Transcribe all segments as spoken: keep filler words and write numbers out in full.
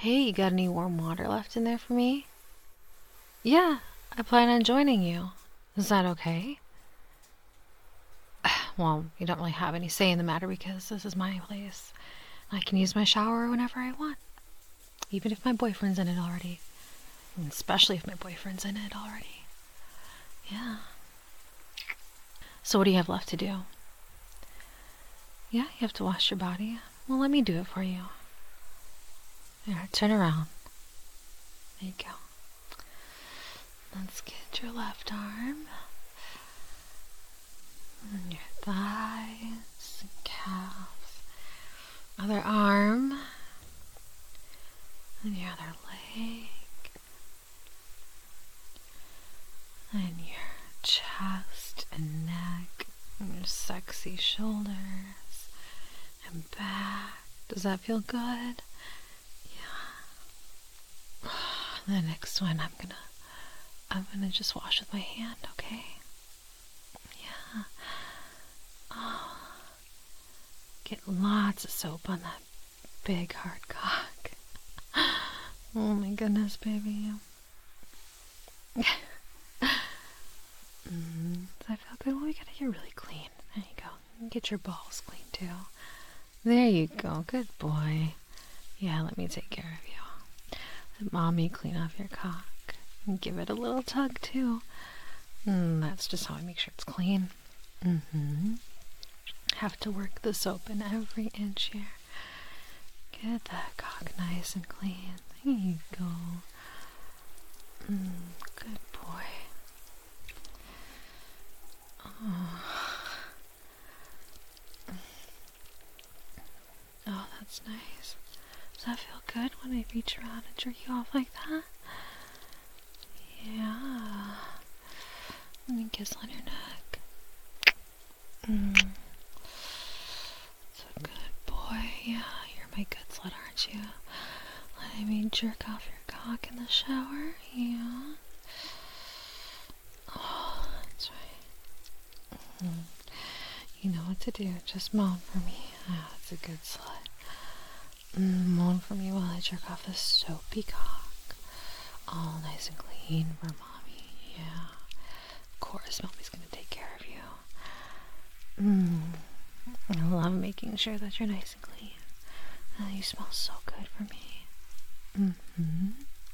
Hey, you got any warm water left in there for me? Yeah, I plan on joining you. Is that okay? Well, you don't really have any say in the matter because this is my place. I can use my shower whenever I want, even if my boyfriend's in it already. And especially if my boyfriend's in it already. Yeah. So what do you have left to do? Yeah, you have to wash your body. Well, let me do it for you. Here, turn around. There you go. Let's get your left arm. And your thighs and calves. Other arm. And your other leg. And your chest and neck. And your sexy shoulders. And back. Does that feel good? Yeah. The next one I'm gonna I'm gonna just wash with my hand, okay? Yeah. Oh. Get lots of soap on that big hard cock. Oh my goodness, baby. Mm, does that feel good? Well, we gotta get really clean. There you go. Get your balls clean too. There you go. Good boy. Yeah, let me take care of you. Let mommy clean off your cock. And give it a little tug too. Mm, that's just how I make sure it's clean. Mm-hmm. Have to work the soap in every inch here. Get that cock nice and clean. There you go. Mm, good boy. Oh. Oh, that's nice. Does that feel good when I reach around and jerk you off like that? Yeah. Let me kiss on your neck. Mm. So good boy. Yeah, you're my good slut, aren't you? Let me jerk off your cock in the shower. Yeah. Oh, that's right. Mm. You know what to do. Just moan for me. Ah, that's a good slut. Mm, moan for me while I jerk off this soapy cock. All nice and clean for mommy. Yeah. Of course, mommy's gonna take care of you. Mm. I love making sure that you're nice and clean. Oh, you smell so good for me. Mm-hmm.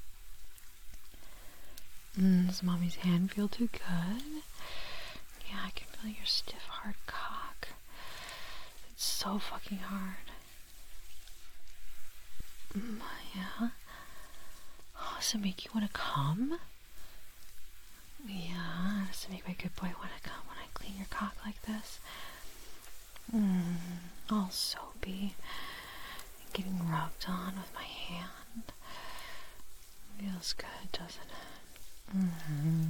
Mm, does mommy's hand feel too good? Yeah, I can feel your stiff, hard cock. It's so fucking hard. Mm, yeah. Oh, does it make you want to come? Yeah, does it make my good boy want to come when I clean your cock like this? Mmm, all soapy. Getting rubbed on with my hand. Feels good, doesn't it? Mm-hmm.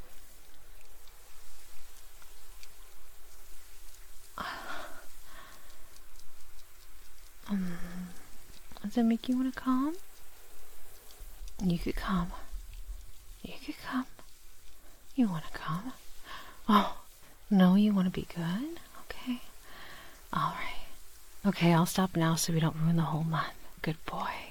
Um, does it make you want to come? You could come. You could come. You want to come? Oh, no, you want to be good? Okay. All right. Okay, I'll stop now so we don't ruin the whole month. Good boy.